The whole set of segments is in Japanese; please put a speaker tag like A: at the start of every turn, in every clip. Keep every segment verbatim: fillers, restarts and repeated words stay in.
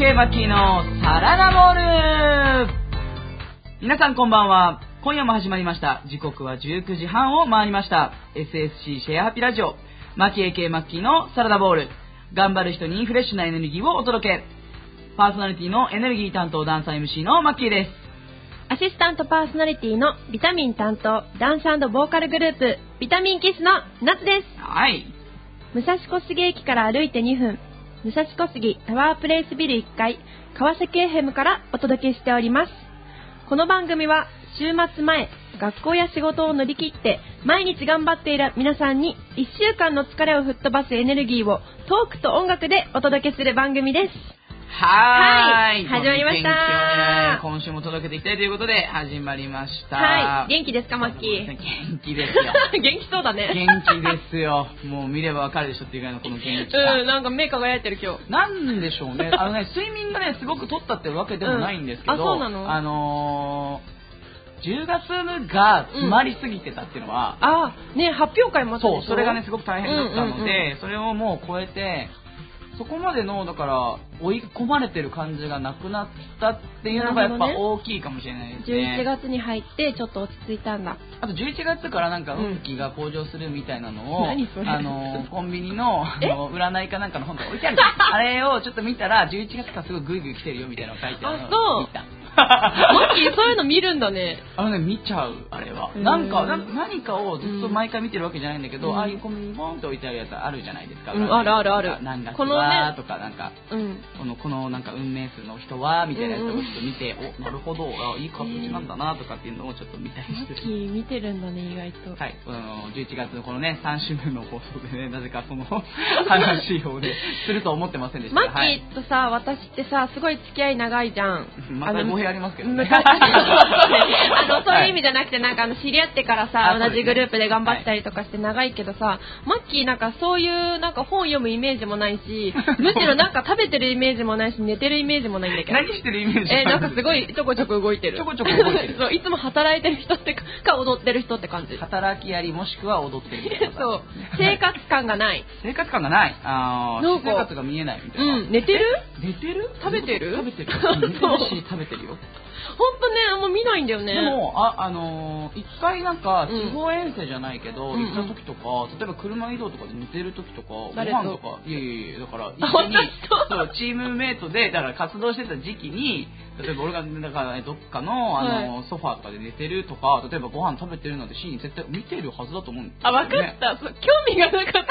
A: ケー マッキーのサラダボール。皆さんこんばんは。今夜も始まりました。時刻はじゅうくじはんを回りました。 エスエスシー シェアハピラジオマキエーケー マッキーのサラダボール。頑張る人にフレッシュなエネルギーをお届け。パーソナリティのエネルギー担当ダンサー エムシー のマッキーです。
B: アシスタントパーソナリティのビタミン担当ダンス&ボーカルグループビタミンキスの夏です。
A: はい。
B: 武蔵小杉駅から歩いてにふん、武蔵小杉タワープレイスビルいっかい川崎 エフエム からお届けしております。この番組は週末前、学校や仕事を乗り切って毎日頑張っている皆さんにいっしゅうかんの疲れを吹っ飛ばすエネルギーをトークと音楽でお届けする番組です。
A: はーい、
B: はい、始まりました。
A: ね、今週も届けていきたいということで始まりました。
B: はい、元気ですかマッキー。
A: 元気ですよ。
B: 元気そうだね。
A: 元気ですよ。もう見ればわかるでしょっていうぐらいのこの元気さ。
B: うん、なんか目輝いてる今日。
A: なんでしょうね。あのね、睡眠がねすごく取ったってわけでもないんですけど、うん、
B: あ、そうなの？
A: あのー、じゅうがつが詰まりすぎてたっていうのは、
B: うん、あね、発表会もあったでしょ。
A: そう、それがねすごく大変だったので、
B: うんうんうん、
A: それをもう超えて。そこまでのだから追い込まれてる感じがなくなったっていうのがやっぱ大きいかもしれないですね。
B: じゅういちがつに入ってちょっと落ち着いたんだ。
A: あとじゅういちがつからなんか運気が向上するみたいなのを、
B: うん、何それ？
A: あのコンビニのあの占いかなんかの本が置いてあるあれをちょっと見たらじゅういちがつからすごいグイグイ来てるよみたいなのが書いてあるのを見た。
B: マッキーそういうの見るんだね。
A: あのね見ちゃうあれは。なんかな何かをずっと毎回見てるわけじゃないんだけど、うん、ああいうコンビニにボンと置いてあるやつあるじゃないですか。
B: うん、あるあるある。
A: 何月はとかなんか、うん、このこのなんか運命数の人はみたいなやつをちょっと見て、うん、おなるほどあいい形なんだなとかっていうのをちょっと見たりしてる。
B: マッキー見てるんだね意外と。
A: はい。あのじゅういちがつのこのねさん週目の放送でねなぜかその話をねすると思ってませんでした。
B: マッキーとさ、はい、私ってさすごい付き合い長いじゃん。
A: また語弊ありますけどね。
B: あのそういう意味じゃなくてなんかあの知り合ってからさ、同じグループで頑張ったりとかして長いけどさ、はい、マッキーなんかそういうなんか本読むイメージもないし、むしろなんか食べてるイメージもないし寝てるイメージもないんだけど。
A: 何してるイメージ？
B: えー、なんかすごいちょこちょこ動いてる。
A: ちょこちょこ動いてる。
B: そういつも働いてる人ってか踊ってる人って感じ。
A: 働きありもしくは踊ってるみたいな。
B: そう生活感がない。
A: 生活感がない。ああ生活が見えないみたいな。
B: うん寝てる？
A: 寝てる？
B: 食べてる？
A: 食べてる。寝てるし食べてるよ。
B: ほんとね、あんま見ないんだよね。
A: でも、あ、あのー、一回なんか、地方遠征じゃないけど、うん、行った時とか、例えば車移動とかで寝てる時とか、ご飯とか、いやいやいや、だから、一緒に、そう、チームメイトで、だから活動してた時期に、例えば俺が、だから、ね、どっかの、あのーはい、ソファーとかで寝てるとか、例えばご飯食べてるなんてシーン絶対見てるはずだと思うんですよ、ね。
B: あ、わかった。そう興味がなかった。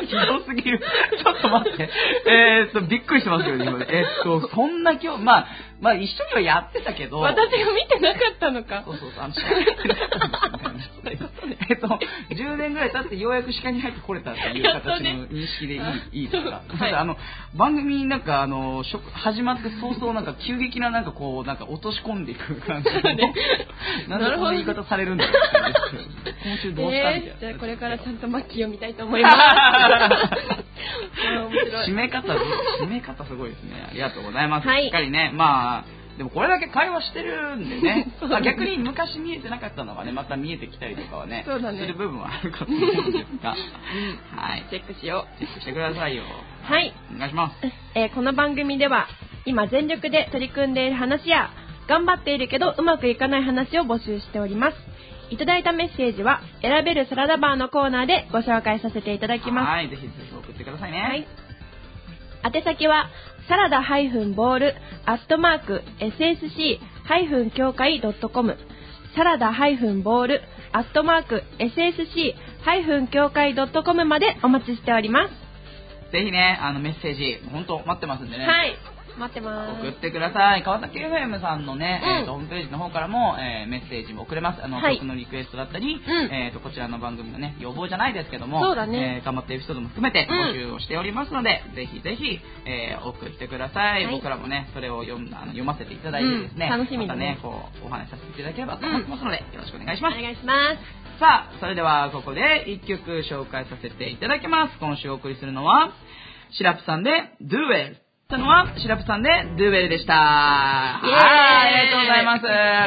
A: ひどすぎる。ちょっと待って。えーっと、びっくりしてますよ、今。えーっと、そんな興味、まあ、まあ一緒にはやってたけど
B: 私が見てなかったのか。
A: そうそうそう、あの視界に入ってなかったんですよね。えっとじゅうねんぐらい経ってようやく視界に入ってこれたっていう形の認識でいい、いいですか。はい、あの番組なんかあの始まって早々なんか急激ななんかこうなんか落とし込んでいく感じで、ね、なんでこんな言い方されるんだろうって今週どうしたみたいな、
B: えー、じゃあこれからちゃんとマッキーを見たいと思います。
A: 締め方締め方すごいですね。ありがとうございます。
B: はい、
A: しっかりね、まあでもこれだけ会話してるんでね逆に昔見えてなかったのがねまた見えてきたりとかはね、
B: そうだね、
A: する部分はあるかと思うんですが、
B: うん、はい、チェックしよう。
A: チェックしてくださいよ。
B: はい、
A: お願いします。
B: えー、この番組では今全力で取り組んでいる話や頑張っているけどうまくいかない話を募集しております。いただいたメッセージは選べるサラダバーのコーナーでご紹介させていただきます。
A: はい、ぜひぜひ送ってくださいね。
B: はい、宛先はサラダボールアットマーク エスエスシー 協会 ドットコム サラダボールアットマーク エスエスシー 協会 ドットコム までお待ちしております。
A: ぜひねあのメッセージ本当待ってますんでね。
B: はい、待ってます。
A: 送ってください。川崎 エフエム さんのね、うんえー、とホームページの方からも、えー、メッセージも送れます。あの、はい、曲のリクエストだったり、うんえー、とこちらの番組のね要望じゃないですけども
B: そうだ、ね
A: えー、頑張っている人も含めて募集をしておりますので、うん、ぜひぜひ、えー、送ってください、はい、僕らもねそれを読むあの読ませていただいてですね、
B: うん、楽しみだね、
A: またねこうお話しさせていただければと思ってますので、うん、よろしくお願いします。
B: お願いします。
A: さあそれではここでいっきょく紹介させていただきます。今週お送りするのはシラップさんで Do It。 たのはシラップさんでドゥーベルでした。はい、ありがとうございます。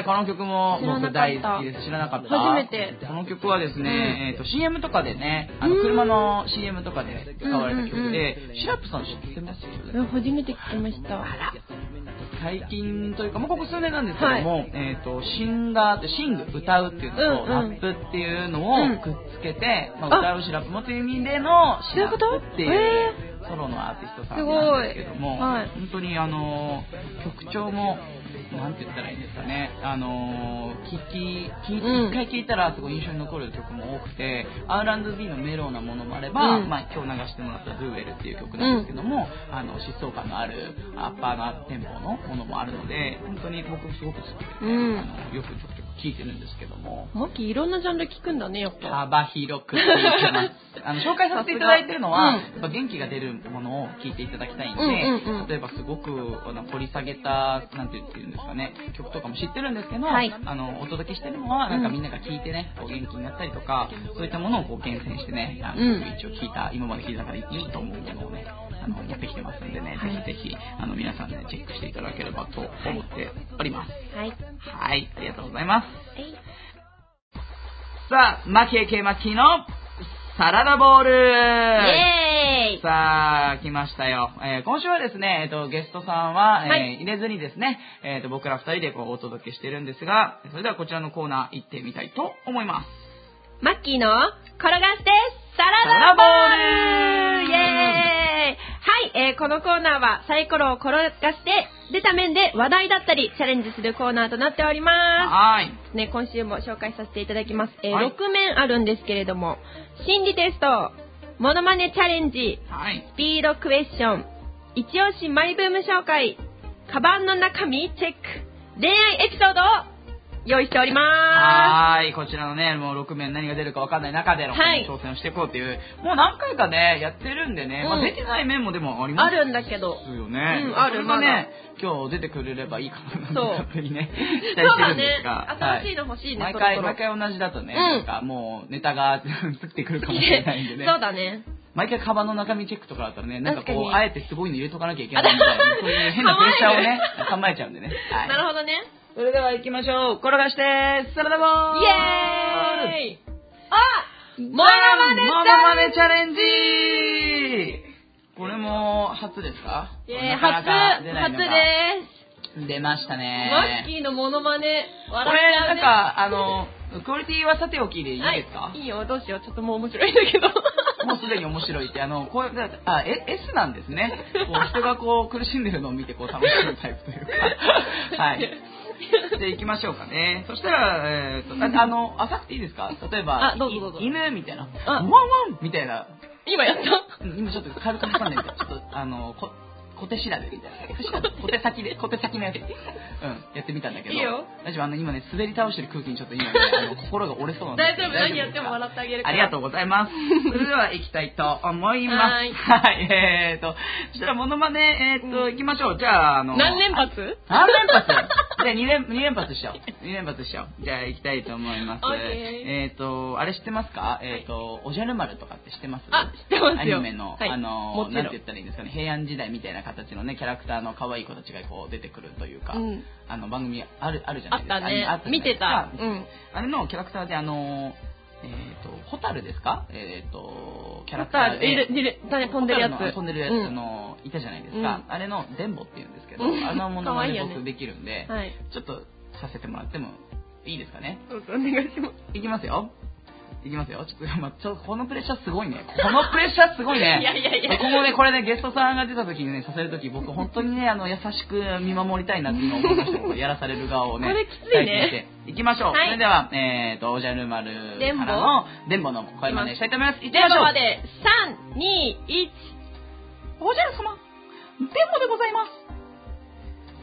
A: この曲も僕大好きです。知らなかった。
B: 初めて。
A: この曲はですね、うん、えっと シーエム とかでね、あの車の シーエム とかで使われた曲で、うんうんうん、シラップさん知ってます？
B: 初めて聞きました。
A: あら。最近というか、もうここ数年なんですけども、はい、えっとシンガーってシング歌うっていうのと、うんうん、ラップっていうのをくっつけて、うん、まあ、歌うしラップもという意味でのシラップっていうソロのアーティストさんなんですけども、はい、本当にあの曲調もなんて言ったらいいんですかね、あのー、聞き、聞い、一回聴いたらすごい印象に残る曲も多くて、アールアンドビー のメローなものもあれば、うん、まあ今日流してもらった ドゥーエル っていう曲なんですけども、うん、あの疾走感のあるアッパーなテンポのものもあるので、本当に僕すごく好きで、ね、うん、あのよくちょくちょく聴いてるんですけども。
B: マッキーいろんなジャンル聴くんだね、やっぱ。
A: 幅広く聴いてます。あの紹介させていただいてるのは、うん、やっぱ元気が出るものを聴いていただきたいんで、うんうんうん、例えばすごくあの掘り下げた、なんて言うんですかね、曲とかも知ってるんですけど、はい、あのお届けしてるのはなんかみんなが聴いてね、こう元気になったりとか、そういったものをこう厳選してね、あの、うん、一応聞いた、今まで聞いたからいいと思うものをね、あの持ってきてますんでね、はい、ぜひぜひあの皆さんねチェックしていただければと思っております。
B: はい、
A: はい、ありがとうございます。はい、さあ、マキエケマキのサラダボール、イ
B: エーイ。
A: さあ来ましたよ、えー、今週はですね、えー、とゲストさんは、えーはい、入れずにですね、えー、と僕らふたりでこうお届けしてるんですが、それではこちらのコーナー行ってみたいと思います。
B: マッキーの転がしてサラダボール、イエーイ。はい、えー、このコーナーはサイコロを転がして出た面で話題だったりチャレンジするコーナーとなっております。
A: はい、
B: ね、今週も紹介させていただきます、えーはい、ろく面あるんですけれども、心理テスト、モノマネチャレンジ、はい、スピードクエスチョン、一押しマイブーム紹介、カバンの中身チェック、恋愛エピソードを用意しております。
A: はい、こちらのね、もうろく面何が出るか分かんない中での挑戦をしていこうっていう、はい、もう何回かねやってるんでね、うん、まあ、出てない面もでもありますよね。
B: あるんだけど、
A: ですよね、
B: うん、ある。
A: まだね、今日出てくれればいいかなと勝手にね期待してるんですが、
B: そうだね、新しいの欲しいね、
A: はい、毎回毎回同じだとね、うん、なんかもうネタがつってくるかもしれないんでね
B: そうだね、
A: 毎回カバンの中身チェックとかだったらね、なんかこうあえてすごいの入れとかなきゃいけないみたいな、そういう変なプレッシャーをね構えちゃうんでね、
B: はい、なるほどね。
A: それでは行きましょう。転がしてサラダボール、
B: イエーイ。あ、モノ
A: マネチャレンジ。これも初ですか？
B: えー、初初です。
A: 出ましたね。
B: マッキーのモノマネ、
A: 笑っちゃうね。これなんかあのクオリティはさておきでいいですか？
B: はい、いいよ、どうしよう、ちょっともう面白いんだけど。
A: もうすでに面白いって、あのこうあえ S なんですね。こう人がこう苦しんでるのを見てこう楽しむタイプというか、はい。で行きましょうかね。そしたら、えー、とあの浅くていいですか？例えば、
B: あ、どうぞどうぞ。
A: 犬みたいな、ワンワンみたいな。
B: 今やった？
A: 今ちょっと軽く挟んでみて、ちょっとあのこ小手調べみたいな、小手先で小手先のやつ、うん、やってみたんだけど、
B: いいよ。
A: 大丈夫、あの今ね滑り倒してる空気にちょっと今ねあの心が折れそうなんで。
B: 大丈夫、何やっても笑ってあげるから。
A: ありがとうございます。それでは行きたいと思います。はい、はい、えーとそしたらモノマネえーと行きましょう。じゃああの
B: 何連発？
A: 何連発？じゃあに連二連発しちゃおう。に連発しちゃおう。じゃあ行きたいと思います。えーとあれ知ってますか？えーとおじゃる丸とかって知ってます？
B: あ、知ってますよ。
A: アニメの、はい、あのなんて言ったらいいんですかね、平安時代みたいな形のねキャラクターの可愛い子たちがこう出てくるというか、うん、あの番組あるあるじゃないですか。
B: あったね。あった見てた。うん。
A: あれのキャラクターであのえっ、ー、とホタルですか？えっ、ー、とキャラクターで
B: いるいる飛んでるやつ
A: 飛んでるやつ、うん、のいたじゃないですか。うん、あれのデンボって言うんですけど、うん、あのものまね僕できるんで、はい、ちょっとさせてもらってもいいですかね？
B: どうぞお願いします。
A: いきますよ。いきますよ。ちょっと、まあ、ちょこのプレッシャーすごいね。このプレッシャーすごいね。
B: いやいやいや。
A: 僕もね、これね、ゲストさんが出た時にね、させる時、僕本当にね、あの、優しく見守りたいなって今思いました。やらされる側をね。
B: これきついね。
A: いきましょう。はい、それでは、えーと、おじゃる丸からの、電ボの声真似したいと思います。いきましょう。
B: 電ボまで、さん、に、いち。
A: おじゃる様、電ボでございます。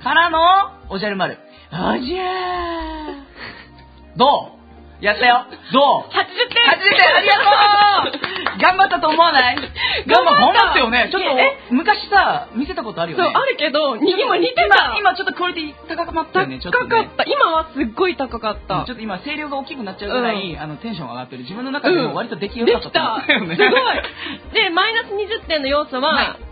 A: からの、おじゃる丸。おじゃー。どう？やったよ。どう？
B: はちじゅってん。
A: はちじゅってん、ありがとう。頑張ったと思わない？頑張ったよね。ちょっと昔さ見せたことあるよね。
B: そうあるけど、今似てた。
A: 今ちょっとクオリティ高かったよね。ちょっと
B: 高かった。今はすっごい高かった。
A: ちょっと今声量が大きくなっちゃうぐらい、あのテンション上がってる。自分の中でも割と出来良かった。
B: できた。すごい。でマイナスにじゅってんの要素は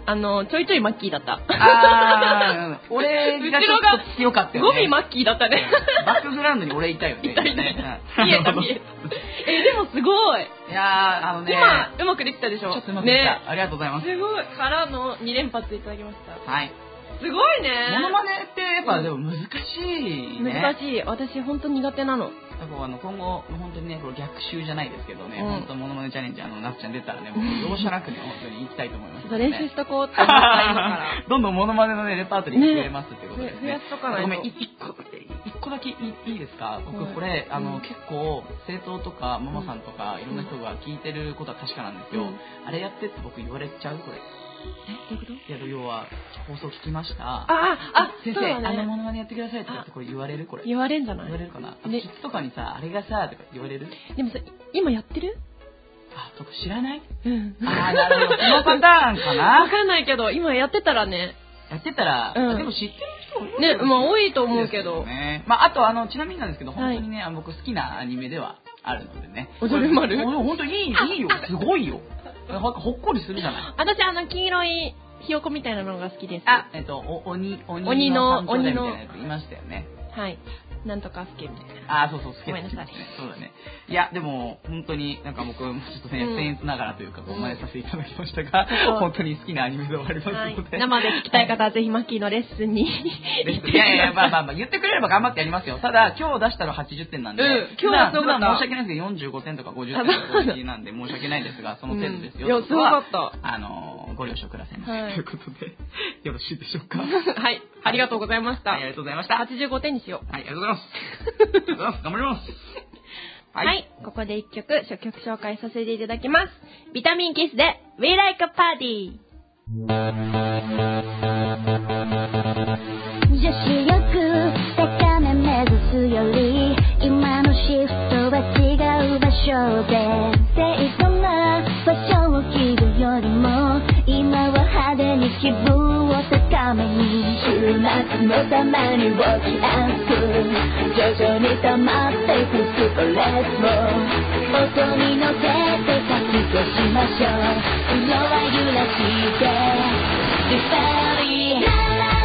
B: あの、ちょいちょいマッキーだった。
A: あー、俺がちょっと強かったよね。
B: ゴミマッキーだったね。
A: バックグラウンドに俺いたよね。
B: いたいたいた。見えた見えた。え、でもすごい。
A: いやー、あのね。
B: 今、うまくできたでしょ。
A: ちょっとうまくできた。ね、ありがとうございます。
B: すごい。からのに連発いただきました。
A: はい。
B: すごいね。
A: モノマネってやっぱでも難しいね。
B: 難しい。私本当苦手なの。
A: あの今後本当にねこれ逆襲じゃないですけどね、うん、本当モノマネチャレンジあのなっちゃん出たらねもう容赦なくね本当に行きたいと思います、ね。
B: 練習しとこうって思った今から。
A: どんどんモノマネのねレパートリーが増えますっていうことですね。
B: 増やしとかないと。
A: ごめん一個一個だけいいいいですか。僕これ、うん、あの結構生徒とかママさんとかいろんな人が聞いてることは確かなんですよ。うん、あれやってって僕言われちゃうこれ。
B: え、どういうこと？
A: いや要は放送聞きました。
B: あああ
A: 先生、
B: ね、
A: あのモノマネやってくださいとかってこれ言われるこれ。
B: 言われんじゃない？
A: 言われるかな。
B: ね、
A: キッズとかにさあれがさとか言われる？
B: でもさ今やってる？
A: あ、とか知らない？
B: うん。
A: ああなるほどそのパターンかな。
B: わかんないけど今やってたらね。
A: やってたら、うん、でも知ってる人多い
B: ね、まあ多いと思うけど。
A: ね、まああとあのちなみになんですけど本当にね、はい、僕好きなアニメではあるのでね。
B: おじょる丸？
A: 本当にいいいいよすごいよ。ほっこりするじゃない。
B: 私あの黄色いひよこみたいなのが好きです。
A: あ、えっと、お鬼、
B: 鬼の、
A: 鬼の、みたいなやついましたよね。
B: はい。なんとかすけみたいな。
A: あ、そうそう、すけ。
B: ごめんなさい。
A: そうだね。いや、でも、本当になんか僕、ちょっとね、僭越ながらというか、ご真似させていただきましたが、本当に好きなアニメではありますので。
B: 生で聞きたい方はぜひマッキーのレッスンに。
A: いやいや、まあまあまあ、言ってくれれば頑張ってやりますよ。ただ、今日出したらはちじゅってんなんで、
B: 今日はすごかった。
A: 申し訳ないですけど、よんじゅうごてんとかごじゅってんとかごじなんで申し訳ないですが、その程度ですよ。
B: いや、すごかった。
A: あの、ご了承くださいませ。ということで、よろしいでしょうか。
B: はい。ありがとうございました。
A: ありがとうございました。
B: はちじゅうごてんにしよう。
A: はい、ありがとうございます。ありがとうございます。頑張ります。
B: はい、はい、ここで一曲、初曲紹介させていただきます。ビタミンキスで We Like a Party。
C: 女子力高め目指すより今のシフトは違う場所でデートな場所を切るよりも今は派手に気分を高めに週末のためにウォッチアップ徐々に溜まっていくストレスも音に乗せてかき消しましょう色は揺らしてリファリー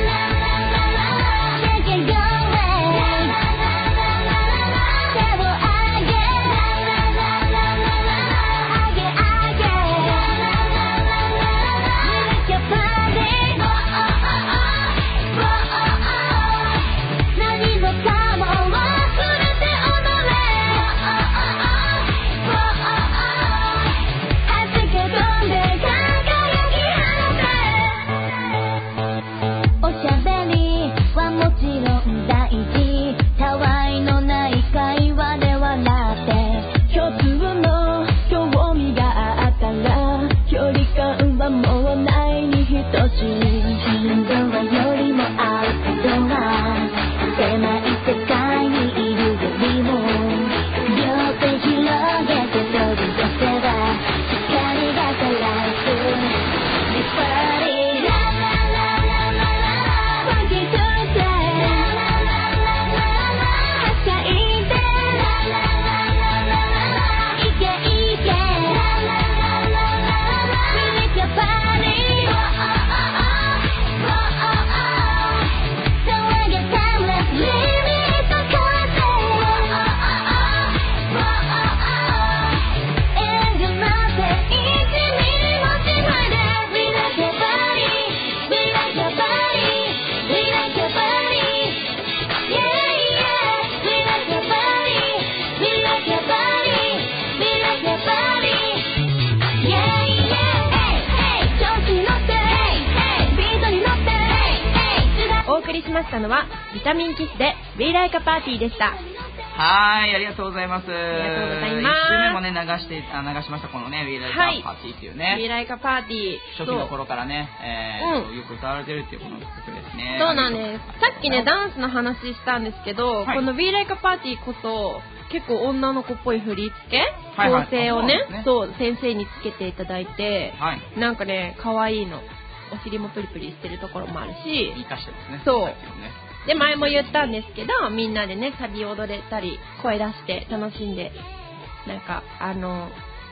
B: のはビタミンキスで We Like a Party でした。
A: はい、ありがとうございます。あ
B: りがとうございます。
A: いち週目もね流してあ流しましたこのね We Like a Party っていうね。
B: はい、We Like a Party
A: 初期の頃からね、えーうん、よく歌われてるっていうこの曲ですね。
B: そうなんです。さっきねダンスの話したんですけど、はい、この We Like a Party こそ結構女の子っぽい振り付け、はいはい、構成をね、そう、先生につけていただいて、はい、なんかね可愛いの。お尻もプリプリしてるところもあるし、
A: 生かしてますね。
B: そう。で前も言ったんですけど、みんなでねサビ踊れたり声出して楽しんでなんかあの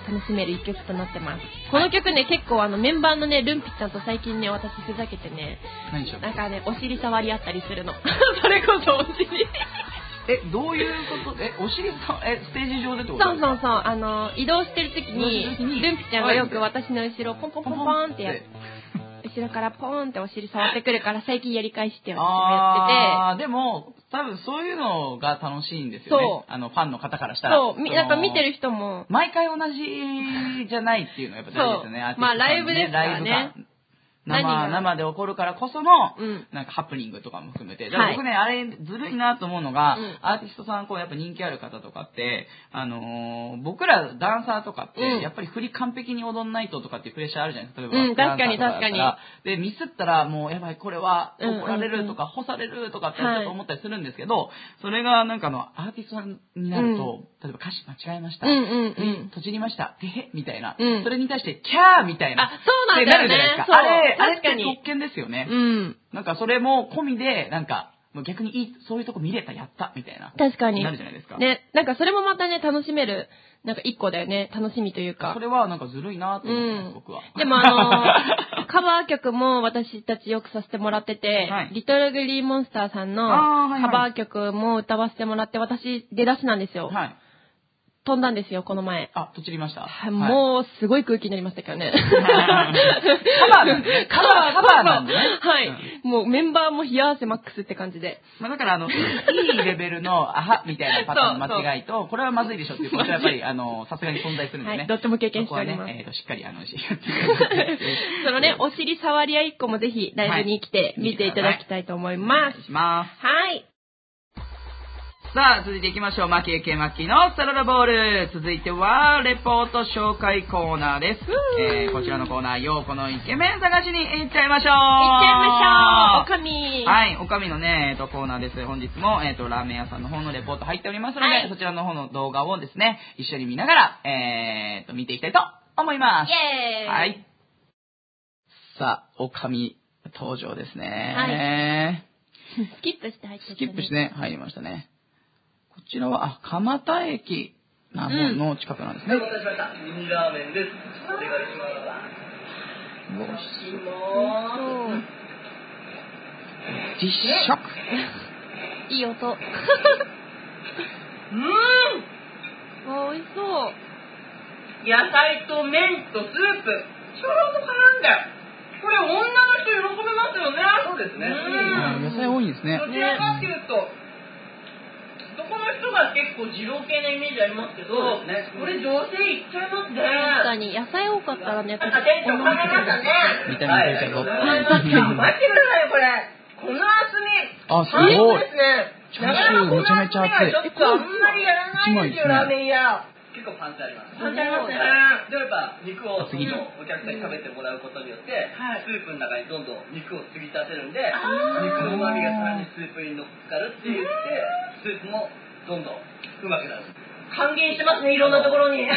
B: 楽しめる一曲となってます。この曲ね、結構あのメンバーのね、ルンピちゃんと最近ね、私ふざけてね、
A: 何でしょう。
B: なんかね、お尻触り合ったりするの。それこそお尻。
A: え、どういうこと？え、お尻さ、え、ステージ上でってこと
B: そうそうそう、あの、移動してる時に、ルンピちゃんがよく私の後ろをポンポンポンポンってやる。後ろからポーンってお尻触ってくるから最近やり返して私もやってて。
A: ああ、でも多分そういうのが楽しいんですよね。そう。あのファンの方からしたら。
B: そう、なんか見てる人も
A: 毎回同じじゃないっていうのがやっぱ大事ですよね。
B: そう、まあライブですからね。
A: 生, 生で起こるからこその、うん、なんかハプニングとかも含めて、だから僕ね、はい、あれずるいなと思うのが、うん、アーティストさんこうやっぱ人気ある方とかって、あのー、僕らダンサーとかって、うん、やっぱり振り完璧に踊んないととかっていうプレッシャーあるじゃないですか。例えば、
B: うん、確かに確かに。
A: でミスったらもうやばいこれは怒られるとか、うんうんうん、干されるとかってちょっと思ったりするんですけど、はい、それがなんかあのアーティストさんになると、うん、例えば歌詞間違えました、
B: うんうんうん、
A: とちりましたてへみたいな、
B: うん、
A: それに対してキャーみたいな、
B: あ、そうなんだよね、
A: なるじゃないですか。あれあれって
B: 確かに
A: 特権ですよね。
B: うん、
A: なんかそれも込みでなんかもう逆にいいそういうとこ見れたやったみたいな
B: 確かに
A: なるじゃないですか。
B: ね、なんかそれもまたね楽しめるなんか一個だよね、楽しみというか。
A: それはなんかずるいなと思ってます、うん、僕は。
B: でもあのー、カバー曲も私たちよくさせてもらってて、はい、リトルグリーンモンスターさんのカバー曲も歌わせてもらって、私出だしなんですよ。はい、飛んだんですよこの前。
A: あ、とちりました。
B: はい、もうすごい空気になりましたけどね。
A: カバーなんでね。カバーカバーなんでね。
B: はい、うん、もうメンバーも冷や汗マックスって感じで。
A: まあだからあのいいレベルのアハみたいなパターンの間違いとこれはまずいでしょっていうことはやっぱりあのさすがに存在するんでね。
B: はい、どっちも経験しております。
A: そこはね、えーとしっかりあの
B: そのねお尻触り合いっこもぜひライブに来て見ていただきたいと思います。はい、お願い
A: します。
B: はい。
A: さあ続いていきましょう。マキエケマッキーのサラダボール。続いてはレポート紹介コーナーです。えー、こちらのコーナー、ようこのイケメン探しに行っちゃいましょう。
B: 行っちゃいましょう。おかみ。
A: はい、おかみのね、えー、とコーナーです。本日も、えー、とラーメン屋さんの方のレポート入っておりますので、はい、そちらの方の動画をですね一緒に見ながら、えー、と見ていきたいと思います。
B: イエーイ。
A: はい。さあおかみ登場ですね。
B: はい。スキップして入ってたね。
A: スキップしてね入りましたね。こちらは、あ、蒲田駅などの近くなんですね。
D: お待たせしました。ミニラーメンです。お願いします。
A: ごしも実食。
B: いい音。う
D: ーん。
B: あ、美味しそう。
D: 野菜と麺とスープ、ちょうど絡んで。これ女の人喜びますよね。そうですね。
A: 野菜多いんですね。
D: どちらかっていうと。男の人が結構二郎系なイメージありますけど、ね、これ女性いっちゃいますね。
B: 確かに野菜多かったらね、
D: 店長考えましたね。
A: 見た目といたぞ。
D: 待ってくださいよこれ。この厚み。
A: あ、すごい。
D: ですね。
A: チャーシューめちゃめちゃ厚い。
D: ちょっとあんまりやらないですよ、ラーメン屋。結構パンチあります。パンチありますね。でやっぱ肉を次のお客さんに食べてもらうことによって、スープの中にどんどん肉を継ぎ足せるんで、肉の旨味がさらにスープに乗っかるって言って、スープもどんどんうまくなる。還元してますね、いろんなところに。ウィンウィン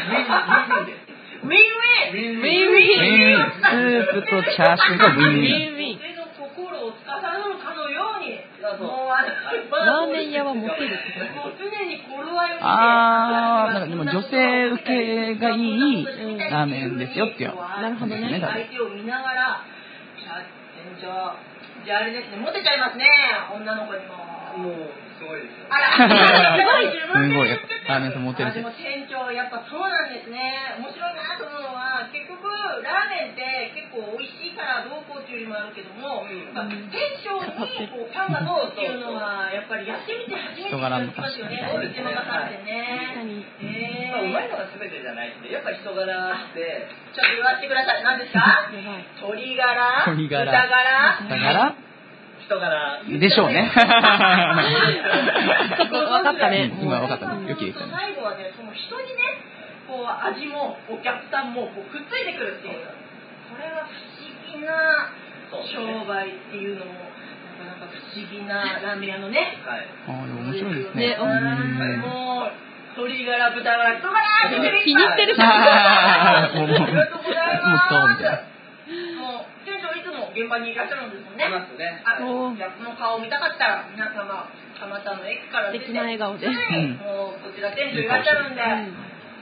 D: ウィンウィンウィンウィンウィン
A: スープとチャーシューがウィンウィン。
D: 女性の心を司るかのように、もう
B: ラーメン屋はモテるってこと。
D: もう常に頃合いを見て。
A: あー、なんかでも女性受けがいいラーメンですよっていう。
B: なるほどね。
D: 相手を見ながら、店長、じゃああれですね、モテちゃいますね、女の子にも。もうすごいですよ。あら、すごい自分で言ってた。
A: ラーメンとモテる。
D: でも店長やっぱそうなんですね。面白いなと思うのは結局ラーメンって結構美味しいからどうこうっていうよりもあるけども、うんまあ、店長にこうパンがどうっていうのはやっぱりやってみて初めて気がつきますよね。お店の中でね。え
E: まあ、うまいのが全てじゃないんでやっぱ人柄って
D: ちょっと言わせてください。何ですか？鶏ガラ、
A: 鶏ガラ、
D: 豚ガラ、
A: 豚ガラ。
E: 人柄
A: でしょうね。
B: 分かったね。
A: 今分かったね。よきでしたね。
D: 最後はね、その人にね、こう味もお客さんもこうくっついてくるっていう。これは不思議な商売っていうのもなかなか不思議なラーメン屋のね。
A: はい。ああ、面白いですね。
D: もう鶏ガラ、豚ガラ、人ガラって
B: 気に入ってるじ
D: ゃん。
A: もうもうもうそうみたいな。
D: 現場にいらっしゃるんですもんね。
E: いますね。
D: あ、じゃあこの顔見たかったら皆様蒲田の駅から出て、
B: 素敵な笑顔で、
D: もうこちら店長いらっしゃるんで、
E: よ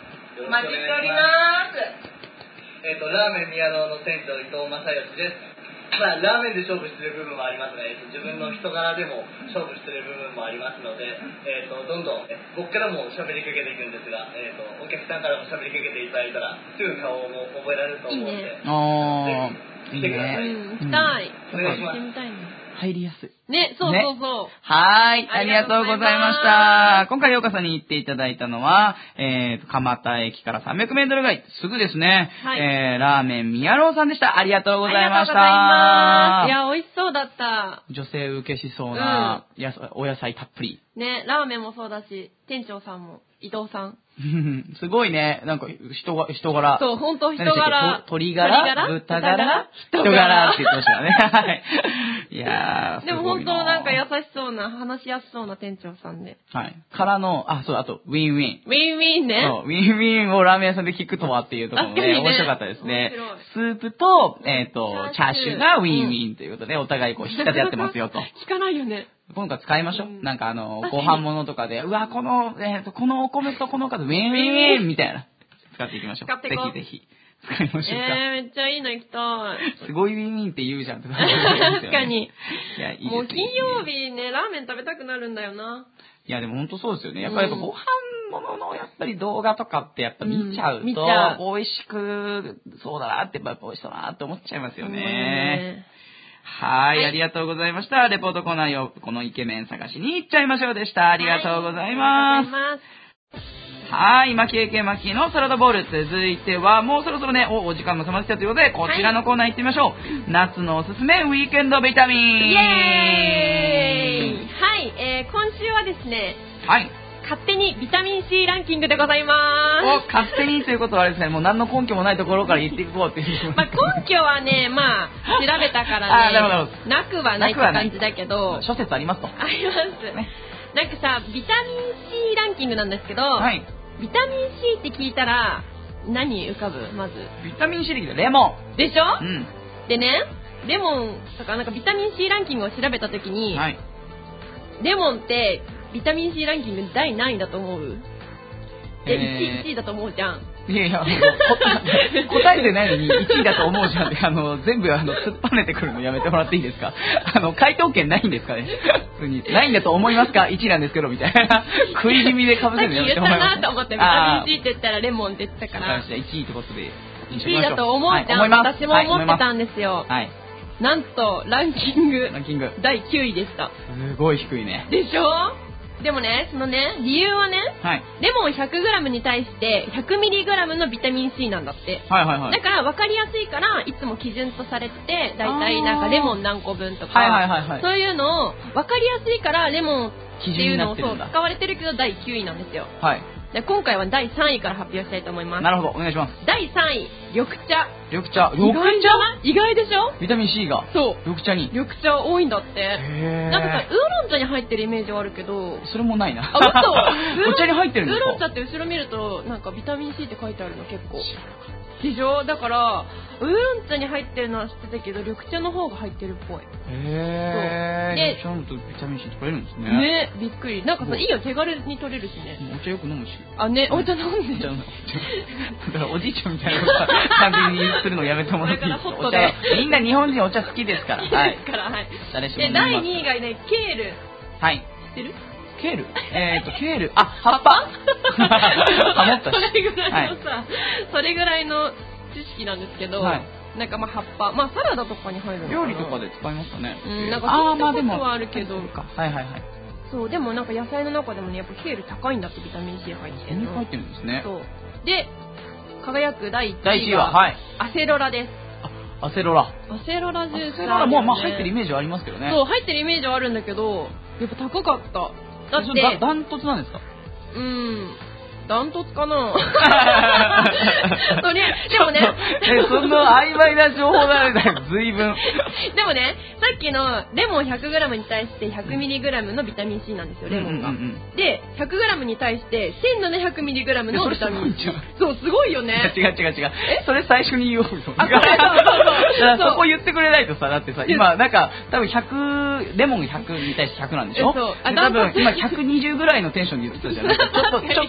D: ろしくお
E: 待ちしており
D: 願いしま
E: ます。
D: す。えっと、ラーメン宮野の店長伊藤正義です。まあ、ラーメンで勝負してる部分もありますが、えっと、自分の人柄でも勝負してる部分もありますので、えっと、どんどんえ僕からも喋りかけていくんですが、えっと、お客さんからも喋りかけていただいたらすぐ顔も覚えられると思うので、
B: いいね
A: あー、いい
D: ぜひ来てください。
A: ね。
B: うん、行きたい。
D: お願いします
B: 行ってみたいね。
A: 入りやすい。
B: ね、そうそうそう。
A: はーい、ありが
B: ありがとう
A: とうござい
B: ございまし
A: ましたた。今回、ようかさんに行っていただいたのは、えーと、蒲田駅からさんびゃくメートルぐらい、すぐですね。
B: はい
A: えー、ラーメン宮郎さんでした。ありがとうございました。
B: ありがとうございます。いや、美味しそうだった。
A: 女性受けしそうな、やさお野菜たっぷり。
B: ね、ラーメンもそうだし、店長さんも、伊藤さん。
A: すごいね。なんか、人が、人柄。
B: そう、ほんと人
A: 何でしたっけ
B: 柄。
A: と鶏ガラ豚ガラ人
B: 人柄
A: 柄って言ってましたよね。はい。いやー、
B: でも
A: すごい
B: 本当なんか優しそうな、話しやすそうな店長さんで。
A: はい。からの、あ、そう、あと、ウィンウィン。
B: ウィンウィンね。
A: そう、ウィンウィンをラーメン屋さんで聞くとはっていうところもね、
B: 確かにね
A: 面白かったですね
B: 面白い。
A: スープと、えっ、と、チ
B: チャーシュー
A: ャーシューがウィンウィンということで、お互いこう、引き立て合ってますよと。
B: 聞かないよね。
A: 今回使いましょう。
B: うん
A: なんかあの、
B: 確かに
A: ご飯物とかで、うわ、この、えっ、と、このお米とこのおかず、ウィンウィンウィンみたいな。使っていきましょう。
B: 使っていこう
A: ぜひぜひ、使いましょうか。
B: えー、めっちゃいいの行きたい。
A: すごいウィンウィンって言うじゃんって。
B: 確かに。
A: いや、いいですね
B: もう金曜日ね、ラーメン食べたくなるんだよな。
A: いや、でも本当そうですよね。やっぱりご飯物のやっぱり動画とかってやっぱ見ちゃう
B: うん見ち
A: と、
B: ゃう
A: 美味しく、そうだなって、やっぱ美味しそうだなって思っちゃいますよ
B: うん
A: ね。はい、
B: はい
A: ありがとうございました。レポートコーナーよ、このイケメン探しに行っちゃいましょうでした。ありがとうございます。
B: ありがとうございます。
A: はい、巻きえけ巻きのサラダボール。続いては、もうそろそろね、お、お時間も迫ってきたということで、こちらのコーナー行ってみましょう。夏のおすすめ、ウィークエンドビタミン。
B: イエーイはい、えー、今週はですね、
A: はい。
B: 勝手にビタミン C ランキングでございま
A: お、勝手にということはあれですね、もう何の根拠もないところから言っていこうっていう。
B: す。まあ、根拠はね、まあ、調べたからね、
A: あーなるほどなるほ
B: なくはないって感じだけど、
A: 諸説ありますと。
B: あります、
A: ね
B: なんかさ、ビタミン C ランキングなんですけど、
A: はい。
B: ビタミン C って聞いたら、何浮かぶまず。
A: ビタミン C できたレモ
B: でしょ、
A: ン。うん。
B: でね、レモンとかなんかビタミン C ランキングを調べたときに、
A: はい。
B: レモンってビタミン C ランキング第何位だと思う？え、
A: えー
B: いちい、いちいだと思うじゃん。
A: いやいや、もうこ答えてないのにいちいだと思うじゃんって、あの、全部あの、突っぱねてくるのやめてもらっていいですか？あの、回答権ないんですかね？普通に。ないんだと思いますか？ いち なんですけど、みたいな。食い気味でかぶせるのやめてもらえます
B: さっき言ったなと思ってビタミン C って言ったらレモンって言ってたから、
A: じゃあいちいってことで。い
B: いちいだと思うじゃん。
A: はい、思います。
B: 私も思ってた
A: ん
B: んですよ。
A: はい。
B: なんと、ランキング
A: ランキング。
B: だいきゅういでした。
A: すごい低いね。
B: でしょ？でもね、そのね、理由はね、
A: はい。
B: レモン ひゃくグラム に対して ひゃくミリグラム のビタミン C なんだって。
A: はいはいはい。
B: だから分かりやすいからいつも基準とされてて、だいたいなんかレモン何個分とか、
A: はいはいはいはい。
B: そういうのを分かりやすいからレモンって
A: 基準に
B: いうのをそう
A: なってるんだ。
B: 使われてるけどだいきゅういなんですよ。
A: はい。
B: で今回はだいさんいから発表したいと思います。
A: なるほど、お願いします。
B: だいさんい、緑茶。
A: 緑茶。
B: 意外じゃない？意外でしょ？
A: ビタミン C が
B: そう。
A: 緑茶に。
B: 緑茶多いんだって。
A: へー。
B: なんかさ、ウーロン茶に入ってるイメージはあるけど、
A: それもないな。
B: あ、嘘
A: お茶に入ってるんですか？
B: ウーロン茶って後ろ見ると、なんかビタミン C って書いてあるの結構。でしょ？だから、ウーロン茶に入ってるのは知ってたけど、緑茶の方が入ってるっぽい。
A: へー。
B: そう
A: 緑茶飲むとビタミン C 取れるんですね。
B: ね、びっくり。なんかさ、
A: すごい
B: いいよ、手軽に取れるしね。
A: お茶よく飲むし。
B: あ、ね、お茶飲んで。
A: お茶飲む。だからおじいちゃんみたいな感じにするのやめてもらっていいですか？
B: これからホットで
A: お茶みんな日本人お茶好きですから。
B: いいですから、はい。で、
A: 誰しも飲みます
B: だいにいがね、ケール。
A: はい。
B: 知ってる？
A: ケールえーと、ケール。あ、葉っぱハモったし。
B: それぐらいのさ、それぐらいの知識なんですけど、
A: はい
B: なんかまあ葉っぱ、まあサラダとかに入るのかな。
A: 料理とかで使いますかね。
B: うん、なんか
A: あー
B: 聞いたことはあるけど、
A: そうか。はいはいはい。
B: そう、でもなんか野菜の中でもね、やっぱケール高いんだって、ビタミン C 入ってるの。
A: そんな入ってるんですね。
B: そう。で、輝くだいいちいが
A: だいいちいは、はい。
B: アセロラです。
A: アセロラ。
B: アセロラジュース、
A: アセロラもまあ入ってるイメージはありますけどね。
B: そう、入ってるイメージはあるんだけど、やっぱ高かった。だっ
A: それだ
B: て、
A: ダントツなんですか？
B: うん、ダントツかなそれ、でもね、
A: え、その曖昧な情報なんだよ、随分。
B: でもね、さっきのレモン ひゃくグラム に対して ひゃくミリグラム のビタミン C なんですよ、レモンが。
A: うんうんうん
B: で、ひゃくグラム に対して せんななひゃくミリグラム のビタミン C。
A: それすごいじゃん
B: そう、すごいよね。
A: 違う違う違う。それ最初に言おうよ。
B: あ、そうそうそう
A: だから
B: そう
A: そこ言ってくれないとさ、だってさ、今、なんか、多分ひゃく、レモンひゃくに対してひゃくなんでしょ？
B: そうあ
A: で多分
B: ダントツ
A: 今ひゃくにじゅうぐらいのテンションで言ってたじゃないですか。ちょっと、ちょ、ちょい上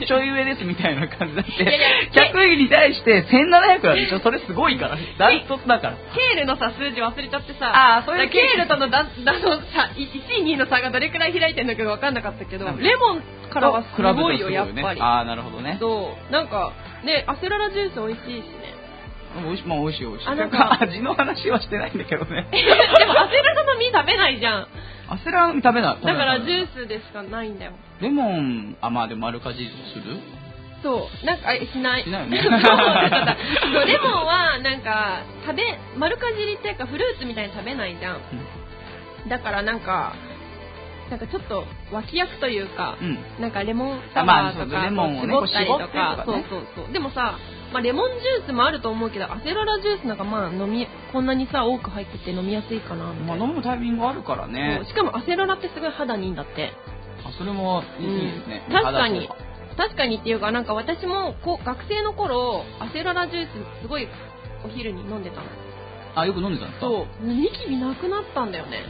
A: 礼ですみたいな感じだって
B: いやいや
A: 客に対してせんななひゃくなんでしょ。それすごいからダントツだから。
B: ケールのさ数字忘れちゃってさ、
A: あーそういう
B: ケールとのだだのさいちいにいの差がどれくらい開いてんだけど分かんなかったけど、レモンからはすごいよやっぱり。
A: ああなるほどね。
B: そうなんかねアセロラジュース美味しいしね。
A: おいしまあ美味しい美味しい。
B: あなんか
A: 味の話はしてないんだけどね。
B: でもアセロラの実食べないじゃん。
A: アセロラの実食べない。
B: だからジュースでしかないんだよ。
A: レモンあまあでも丸かじりする？
B: そうなんかあしない
A: しないよね。
B: そうレモンはなんか食べ丸かじりっていうかフルーツみたいに食べないじゃん、うん、だからなんかなんかちょっと脇役というか、うん、なんかレモンサワーとか、まあね、絞ったりとか、そうそうそう。でもさ、まあ、レモンジュースもあると思うけどアセロラジュースなんかまあ飲みこんなにさ多く入ってて飲みやすいかなみたいな。
A: まあ飲むタイミングあるからね。
B: しかもアセロラってすごい肌にいいんだって。
A: あそれもいいですね、
B: うん、確かに確かにっていうかなんか私もこう学生の頃アセロラジュースすごいお昼に飲んでたの。
A: あよく飲んでたんですか？
B: そうニキビなくなったんだよね。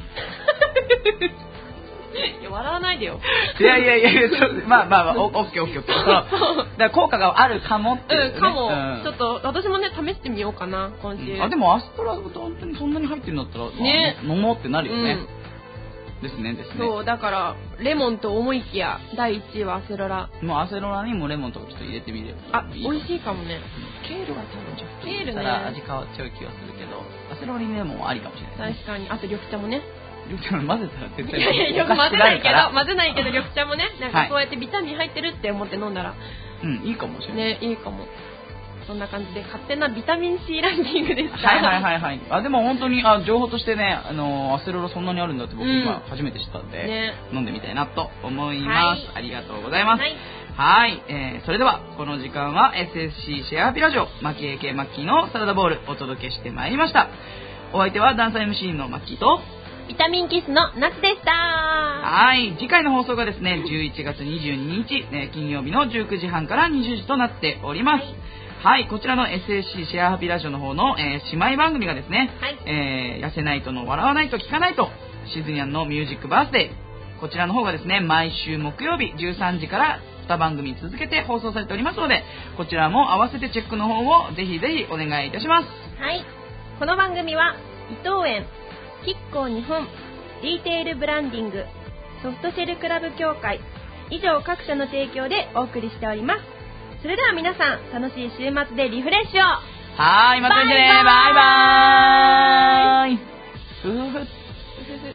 B: いや笑わないでよ。
A: いやいやいやちょっとまあまあまあオッケーオッケーオッケー。だから効果があるかもっていう、ね。
B: うんかも、うん、ちょっと私もね試してみようかな今週。
A: うん、あでもアストラ本当にそんなに入ってるんだったら、ね、飲もうってなるよね。うん、ですねですね。
B: そうだからレモンと思いきやだいいちいはアセロラ。
A: もうアセロラにもレモンとかちょっと入れてみればいい。
B: あ美味しいかもね。
A: ケールは多分ちょっと
B: ケールね
A: 味変わっちゃう気がするけどアセロラにレモンはありかもしれない、ね。
B: 確かにあと緑茶もね。
A: 緑茶混ぜたら絶対
B: いやいやよく混ぜないけど混ぜないけど緑茶もねなんかそうやってビタミン入ってるって思って飲んだら、
A: うんいいかもしれない
B: ねいいかも。そんな感じで勝手なビタミン C ランキングでした。
A: はいはいはいはい。あでも本当にあ情報としてねあのアセロラそんなにあるんだって僕今初めて知ったんで、うんね、飲んでみたいなと思います、はい、ありがとうございます。はいはい、えー、それではこの時間は エスエスシー シェアハピラジオマキエイケイマッキーのサラダボールお届けしてまいりました。お相手はダンサー エムシー のマッキーと
B: ビタミンキスのナツでした。
A: はい次回の放送がですねじゅういちがつにじゅうににち、えー、金曜日のじゅうくじはんからにじゅうじとなっております。はい、こちらの エスエスシー シェアハピラジオの方の、えー、姉妹番組がですね、はいえー、痩せないとの笑わないと聞かないとシズニャンのミュージックバースデーこちらの方がですね毎週木曜日じゅうさんじからに番組続けて放送されておりますのでこちらも合わせてチェックの方をぜひぜひお願いいたします。
B: はいこの番組は伊藤園キッコー日本リーテールブランディングソフトシェルクラブ協会以上各社の提供でお送りしております。それでは皆さん楽しい週末でリフレッシュを。
A: はいまたねバイバーイ。バイバーイ。